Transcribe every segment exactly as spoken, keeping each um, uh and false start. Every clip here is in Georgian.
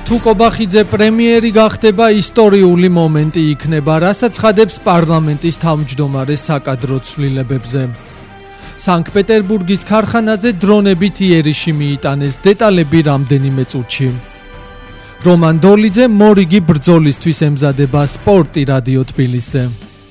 თუ კობახიძე პრემიერი გახდება, ისტორიული მომენტი იქნება, რასაც ხადებს პარლამენტის თავმჯდომარე საკადრო ცვლილებებზე. სანქტ-პეტერბურგის ქარხანაზე დრონებით იერიში მიიტანეს, დეტალები რამდენიმე წუთში. რომან დოლიძე მორიგი ბრძოლისთვის ემზადება, სპორტი რადიო თბილისზე.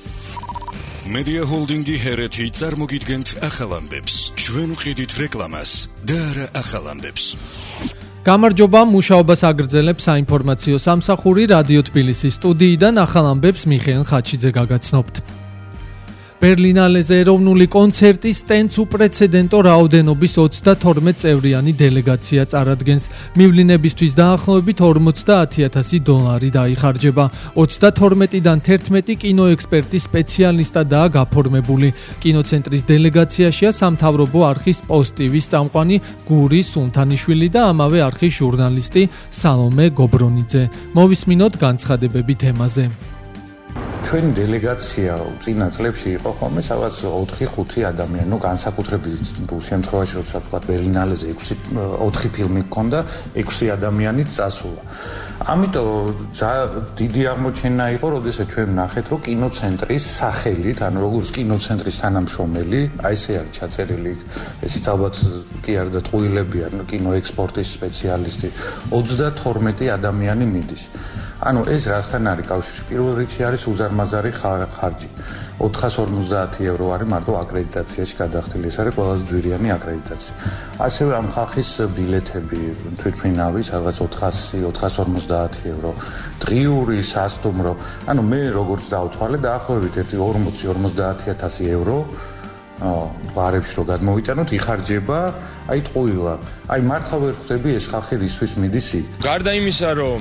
Media Holdingi ჰერეთი წარმოგიდგენთ ახალ ამბებს. ჩვენ ვყიდით რეკლამას და არა ახალ ამბებს. გამარჯობა, მუშაობას აგრძელებს საინფორმაციო სამსახური რადიო თბილისის სტუდიიდან ახალ ამბებს მიხეილ ხაჩიძე გაგაცნობთ. ბერლინალეზე ეროვნული კონცერტის სტენდს უპრეცედენტო რაოდენობის ოცდათორმეტ წევრიანი დელეგაცია წარადგენს. მივლინებისთვის დაახლოებით ორმოცდაათი ათასი დოლარი დაიხარჯება. ოცდათორმეტიდან თერთმეტი კინოექსპერტის სპეციალისტადაა გაფორმებული. კინოცენტრის დელეგაციაშია სამთავრობო არხის პოსტივის წამყვანი გური სუნთანიშვილი და ამავე არხის ჟურნალისტი სალომე გობრონიძე. მოვისმინოთ განცხადებები თემაზე. ჩვენი დელეგაცია წინა წლებში იყო ხოლმე სადაც ოთხი ხუთი ადამიანი, ну განსაკუთრებით შემთხვევაში როცა თქვა ბერლინალეზე ექვსი ოთხი ფილმი გქონდა, ექვსი ადამიანიც წასულა. ამიტომ დიდი აღმოჩენა იყო, როდესაც ჩვენ ვნახეთ, რომ კინოცენტრის სახელით, ანუ როგორც კინოცენტრის თანამშრომელი, აი ესე არის ჩაწერილი იქ, ესეც ალბათ კი არ და ტყუილები არ, კინოექსპორტის სპეციალისტი, ოცდათორმეტი ადამიანი მიდის. ანუ ეს რასთან არის კავშირში? პირველ რიგში არის უზარმაზარი ხარჯი. ოთხას ორმოცდაათი ევრო არის მარტო აკრედიტაციაში გადახდილი. ეს არის ყველაზე ძვირიანი აკრედიტაცია. ასევე ამ ხალხის ბილეთები, თვითმფრინავი, სადღაც ოთხასი ოთხას ორმოცდაათი ევრო, დღიური, სასტუმრო. ანუ მე როგორც დავთვალე, დაახლოებით ერთი ორმოცი ორმოცდაათი ათასი ევრო ბარებში რო გადმოვიტანოთ, იხარჯება, აი ტყუილა. აი მართლა ვერ ხვდები ეს ხალხი რისთვის მიდის იქ. გარდა იმისა, რომ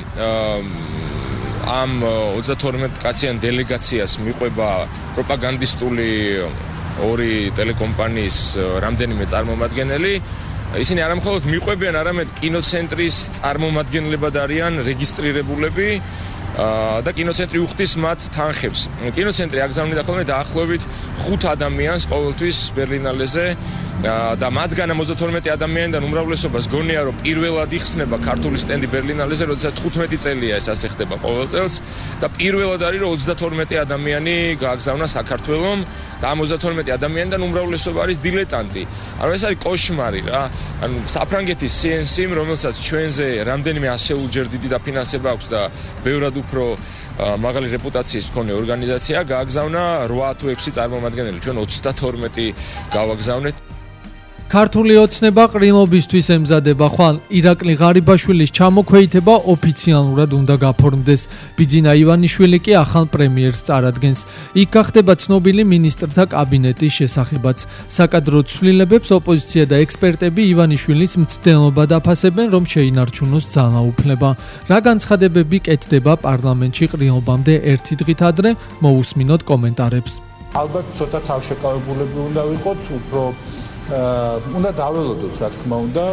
ამ ოცდათორმეტ კაციან დელეგაციას მიყვება პროპაგანდისტული ორი ტელეკომპანიის რამდენიმე წარმომადგენელი, ისინი არამხოლოდ მიყვებიან, არამედ კინოცენტრის წარმომადგენლებად არიან რეგისტრირებულები და კინოცენტრი უხდის მათ თანხებს. კინოცენტრი აგზავნიდა ხოლმე დაახლოებით ხუთ ადამიანს ყოველთვის ბერლინალეზე და მათგან ოცდათორმეტი ადამიანიდან უმრავლესობას გონია, რომ პირველად იხსნება ქართული სტენდი ბერლინალეზე, როდესაც თხუთმეტი წელია ეს ასე ხდება ყოველ წელს და პირველად არის, რომ ოცდათორმეტი ადამიანი გააგზავნა საქართველომ და ამ ოცდათორმეტი ადამიანიდან უმრავლესობა არის დილეტანტი. ანუ ეს არის კოშმარი რა. ანუ საფრანგეთის სი ენ სი-მ, რომელსაც ჩვენზე რამდენიმე ასეულჯერ დიდი დაფინანსება აქვს და ბევრად უფრო მაღალი რეპუტაციის მქონე ორგანიზაცია, გააგზავნა რვა თუ ექვსი წარმომადგენელი. ჩვენ ოცდათორმეტი გავაგზავნეთ. ქართული ოცნება ყრილობისთვის ემზადება, ხვალ ირაკლი ღარიბაშვილის ჩამოქვეითება ოფიციალურად უნდა გაფორმდეს. ბიძინა ივანიშვილი კი ახალ პრემიერს წარადგენს. იქ გახდება ცნობილი მინისტრთა კაბინეტის შესახებაც. საკადრო ცვლილებებს ოპოზიცია და ექსპერტები ივანიშვილის მცდელობად აფასებენ, რომ შეინარჩუნოს ძალაუფლება. რა განცხადებები კეთდება პარლამენტში ყრილობამდე ერთი დღით ადრე, მოусმინოთ კომენტარებს. ალბათ ცოტა თავშეკავებულები უნდა ვიყოთ, უფრო უნდა დაველოდოთ, რა თქმა უნდა,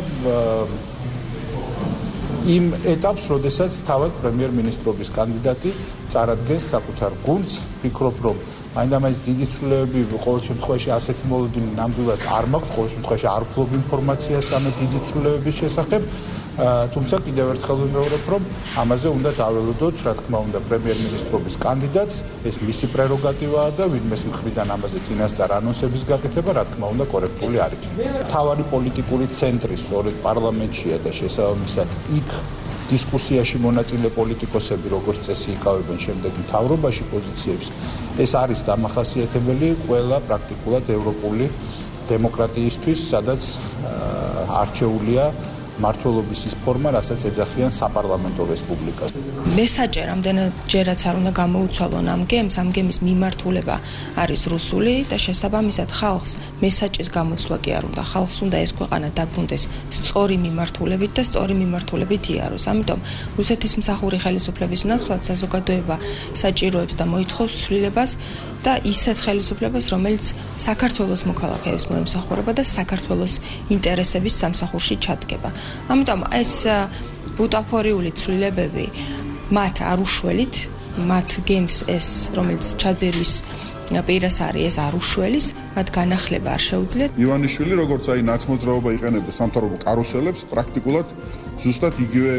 იმ ეტაპს, როდესაც თავად პრემიერ-მინისტრობის კანდიდატი წარადგენს საკუთარ გუნდს. ვფიქრობ, რომ მაინდა-მაინც დიდი ცვლილებები ყოველ შემთხვევაში ასეთი მოლოდინი ნამდვილად არ მაქვს, ყოველ შემთხვევაში არ ვფლობ ინფორმაციას ამ დიდი ცვლილებების შესახებ. თუმცა კიდევ ერთხელ ვიმეორებ, რომ ამაზე უნდა დაველოდოთ, რა თქმა უნდა, პრემიერ-მინისტრობის კანდიდატს, ეს მისი პრეროგატივაა და ვინმეს მხრიდან ამაზე წინასწარ ანონსების გაკეთება, რა თქმა უნდა, კორექტული არ იქნება. მთავარი პოლიტიკური ცენტრი სწორედ პარლამენტშია და შესაბამისად იქ დისკუსიაში მონაწილე პოლიტიკოსები, როგორც წესი, იკავებენ შემდეგ მთავრობაში პოზიციებს. ეს არის დამახასიათებელი ყველა პრაქტიკულად ევროპული დემოკრატიისთვის, სადაც არჩეულია მართლობის ის ფორმა, რასაც ეძახიან საპარლამენტო რესპუბლიკას. მესაჯი რამდენადჯერაც არ უნდა გამოუცვალონ ამ გემს, ამ გემის მიმართულება არის რუსული და შესაბამისად ხალხს მესაჯის გამოცვლა კი არ უნდა. ხალხს უნდა ეს ქვეყანა დაბრუნდეს სწორი მიმართულებით და სწორი მიმართულებით იაროს. ამიტომ რუსეთის მსახური ხელისუფლების ნაცვლად საზოგადოება საჭიროებს და მოითხოვს ცვლილებას და ისეთ ხელისუფლებას, რომელიც საქართველოს მოქალაქეებს მოემსახურება და საქართველოს ინტერესების სამსახურში ჩადგება. ამიტომ ეს ბუტაფორიული ცვლილებები მათ არ უშველით, მათ გემს ეს, რომელიც ჩაძირვის პირას არის, ეს არ უშველის, მათ განახლება არ შეუძლიათ. ივანიშვილი, როგორც აი ნაცმოძრაობა იყენებდა სამთავრობო კარუსელებს, პრაქტიკულად ზუსტად იგივე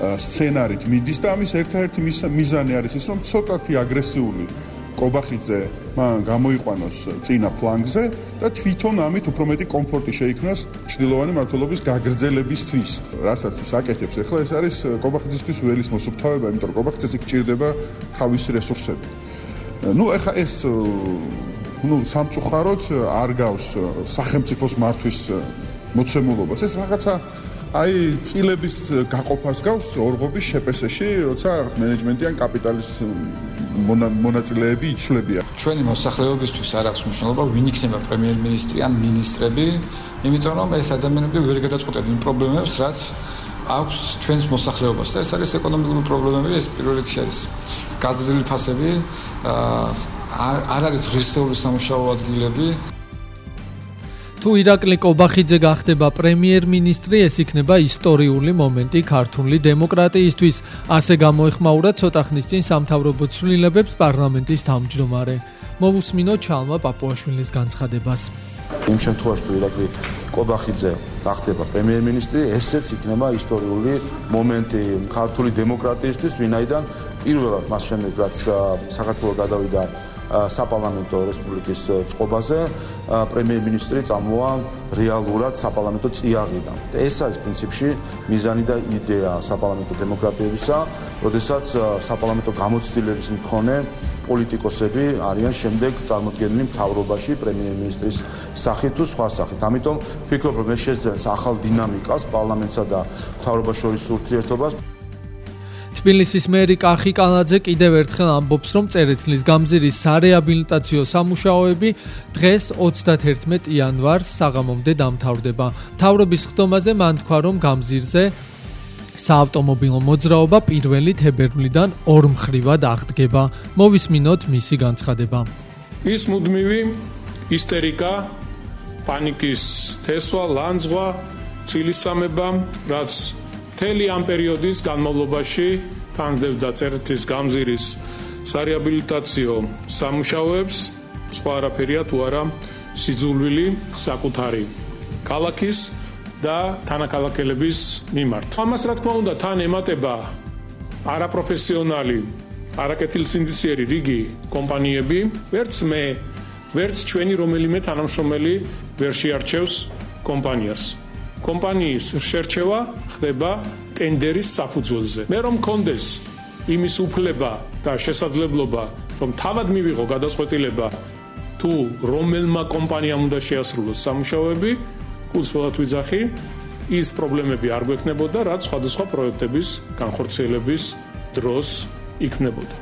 სცენარით მიდის და ამის ერთ-ერთი მიზანი არის ის, რომ ცოტათი აგრესიული კობახიძე მან გამოიყვანოს წინა ფლანგზე და თვითონ ამით უფრო მეტი კომფორტი შეიქმნას ჩრდილოვანი მმართველობის გაგრძელებისთვის. რასაც ის აკეთებს ახლა, ეს არის კობახიძისთვის ველის მოსუფთავება, იმიტომ რომ კობახიძეს იქ ჭირდება თავისი რესურსები. ნუ ეხა ეს ნუ სამწუხაროდ არ გავს სახელმწიფოს მართვის მოცემულობას. ეს რაღაცა აი წილების გაყოფას გავს ორღობის შეპესეში, როცა მენეჯმენტი ან კაპიტალის მონაწილეები იცვლებიან. ჩვენი მოსახლეობისთვის არ აქვს მნიშვნელობა, ვინ იქნება პრემიერ-მინისტრი ან მინისტრები, იმიტომ რომ ეს ადამიანები ვერ გადაწყვეტენ იმ პრობლემებს, რაც აქვს ჩვენს მოსახლეობას და ეს არის ეკონომიკური პრობლემები, ეს პირველ რიგში არის გაზრდილი ფასები, არ არის ღირსეული სამუშაო ადგილები. თუ ირაკლი კობახიძე გახდება პრემიერ-მინისტრი, ეს იქნება ისტორიული მომენტი ქართული დემოკრატიისთვის. ასე გამოეხმაურა ცოტა ხნის წინ სამთავრობო ცვლილებებს პარლამენტის თავმჯდომარე. მოვუსმინოთ ჩალმა პაპუაშვილის განცხადებას. იმ შემთხვევაში თუ ირაკლი კობახიძე გახდება პრემიერ-მინისტრი, ესეც იქნება ისტორიული მომენტი ქართული დემოკრატიისთვის, ვინაიდან პირველად მას შემდეგ რაც საქართველო გადავიდა საპარლამენტო რესპუბლიკის წყობაზე, პრემიერ-მინისტრი წამოა რეალურად საპარლამენტო წიაღიდან. ეს არის პრინციპში მიზანი და იდეა საპარლამენტო დემოკრატიებისა, როდესაც საპარლამენტო გამოცდილების მქონე პოლიტიკოსები არიან შემდეგ წარმოდგენილი მთავრობაში პრემიერ-მინისტრის სახით თუ სხვა სახით. ამიტომ ვფიქრობ, რომ ეს შეძენს ახალ დინამიკას პარლამენტსა და მთავრობას შორის ურთიერთობას. თბილისის მერი კახი კანაძე კიდევ ერთხელ ამბობს, რომ წერეთლის გამზირის სარეაბილიტაციო სამუშაოები დღეს ოცდათერთმეტ იანვარს საღამომდე დამთავრდება. მთავრობის ხდომაზე მან თქვა, რომ გამზირზე საავტომობილო მოძრაობა პირველი თებერვლიდან ორმხრივად აღდგება. მოვისმინოთ მისი განცხადება. ის მუდმივი ისტერიკა, პანიკის თესვა, ლანძღვა, ცილისწამება, რაც მთელი ამ პერიოდის განმავლობაში თანხმდებდა წერეთლის გამზირის სარეაბილიტაციო სამუშაოებს, სხვა არაფერია თუ არა სიძულვილი საკუთარი ქალაქის და თანაქალაქელების მიმართ. ამას რა თქმა უნდა თან ემატება არაპროფესიონალი, არაკეთილსინდისიერი რიგი კომპანიები, ვერც მე, ვერც ჩვენი რომელიმე თანამშრომელი ვერ შეარჩევს კომპანიას. კომპანიის შერჩევა ხდება ტენდერის საფუძველზე. მე რომ მქონდეს იმის უფლება და შესაძლებლობა, რომ თავად მივიღო გადაწყვეტილება თუ რომელმა კომპანიამ უნდა შეასრულოს სამუშაოები, უცბად ვიძახი, ის პრობლემები არ გვექნებოდა, რაც სხვადასხვა პროექტების განხორციელების დროს იქნებოდა.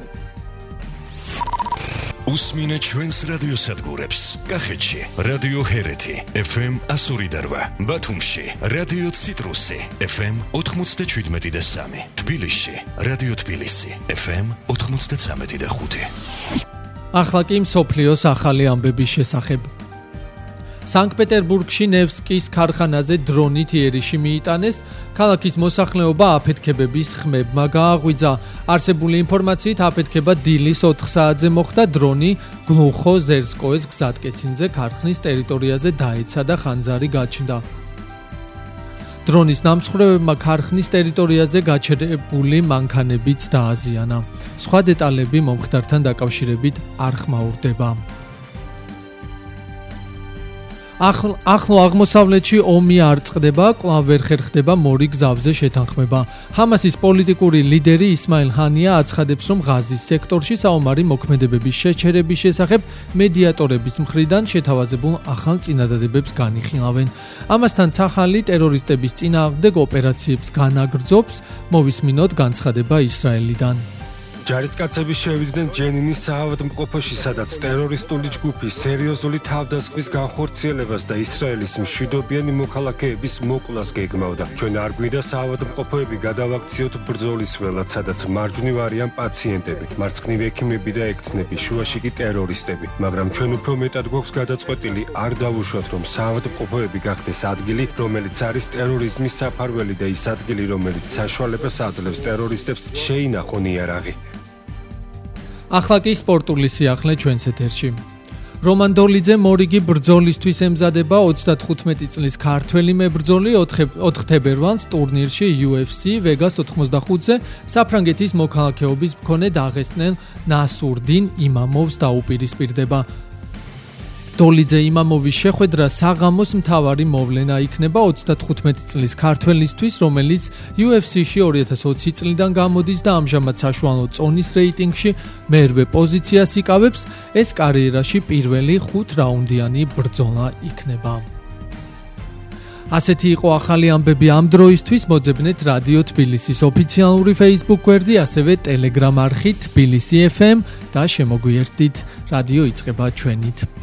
უსმინე ჩვენს რადიოსადგურებს. კახეთში რადიო ჰერეთი ეფ ემ εκατო ორი და რვა, ბათუმში რადიო ციტრუსი ეფ ემ ოთხმოცდაშვიდმეტი და სამი, თბილისში რადიო თბილისი ეფ ემ ოთხმოცდაცამეტი და ხუთი. ახლა კი მსოფლიოს ახალი ამბების შესახებ. სანქტ-პეტერბურგში ნევსკის ქარხანაზე დრონით იერიში მიიტანეს, ქალაქის მოსახლეობა აფეთქებების ხმებმა გააღვიძა. არსებული ინფორმაციით აფეთქება დილის ოთხ საათზე მოხდა, დრონი გლუხო ზერსკოეს გზატკეცინზე ქარხნის ტერიტორიაზე დაეცა და ხანძარი გაჩნდა. დრონის დამსხვრევებმა ქარხნის ტერიტორიაზე გაჩერებული მანქანებიც დააზიანა. სხვა დეტალები მომხდართან დაკავშირებით არ ხმაურდება. ახლო აღმოსავლეთში ომი არ წყდება, კვლავ ვერ ხერხდება მორი გზავზე შეთანხმება. ჰამასის პოლიტიკური ლიდერი ისმაილ ჰანია აცხადებს, რომ ღაზის სექტორში საომარი მოქმედებების შეჩერების შესახებ მედიატორების მხრიდან შეთავაზებულ ახალ წინადადებებს განიხილავენ. ამასთან ცახალი ტერორისტების წინააღმდეგ ოპერაციებს განაგრძობს, მოვისმინოთ განცხადება ისრაელიდან. ჯარისკაცები შევიდნენ ჯენინის საავადმყოფოში, სადაც ტერორისტული ჯგუფი სერიოზული თავდასხმის განხორციელებას და ისრაელის მშვიდობიანი მოქალაქეების მოკვლას გეგმავდა. ჩვენ არ გვინდა საავადმყოფოები გადავაქციოთ ბრძოლის ველად, სადაც მარჯვნივ არიან პაციენტები, მარცხნივ ექიმები და ექთნები, შუაში კი ტერორისტები. მაგრამ ჩვენ უფრო მეტად გვაქვს გადაწყვეტილი არ დავუშვათ, რომ საავადმყოფოები გახდეს ადგილი, რომელიც არის ტერორიზმის საფარველი და ის ადგილი, რომელიც საშუალებას აძლევს ტერორისტებს შეინახონ იარაღი. ახლა კი სპორტული სიახლე ჩვენს ეთერში. რომან დოლიძე მორიგი ბრძოლისთვის ემზადება ოცდათხუთმეტი წლის ქართველი მებრძოლი ოთხ თებერვალს ტურნირში U F C Vegas ოთხმოცდახუთზე საფრანგეთის მოქალაქეობის მქონე დაღესტნელ ნასურდინ იმამოვს დაუპირისპირდება. დოლიძე იმამოვის შეხვედრა საღამოს მთავარი მოვლენა იქნება ოცდათხუთმეტი წლის ქართველისთვის, რომელიც U F C-ში ორი ათას ოცი წლიდან გამოდის და ამჟამად საშუალო წონის რეიტინგში მერვე პოზიციას იკავებს. ეს კარიერაში პირველი ხუთ რაუნდიანი ბრძოლა იქნება. ასეთი იყო ახალი ამბები ამ დროისთვის. მოძებნეთ რადიო თბილისის ოფიციალური Facebook გვერდი, ასევე Telegram არხით თბილისი F M და შემოგვიერთდით. რადიო იწყება ჩვენით.